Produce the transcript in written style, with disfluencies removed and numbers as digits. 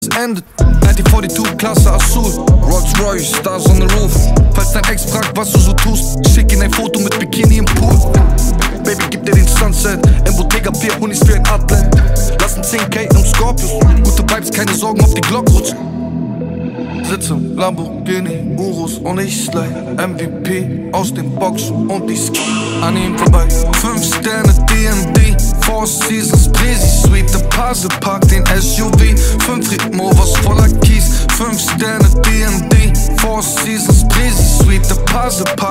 endet. 1942, Klasse Azul, Rolls Royce, Stars on the Roof. Falls dein Ex fragt, was du so tust, schick ihn ein Foto mit Bikini im Pool. Baby, gib dir den Sunset, in Bottega, 4 Hunis für ein Athlet. Lassen 10K im Scorpius, gute Vibes, keine Sorgen, auf die Glock rutschen. Sitze im Lamborghini, Urus und ich slide MVP aus den Boxen und die Ski an ihm vorbei. 5 Sterne D&D, 4 Seasons, Presi Suite, der Pase parkt den SUV. 5 Ritmovers voller Kies, 5 Sterne D&D, 4 Seasons, Presi Suite, der Pase parkt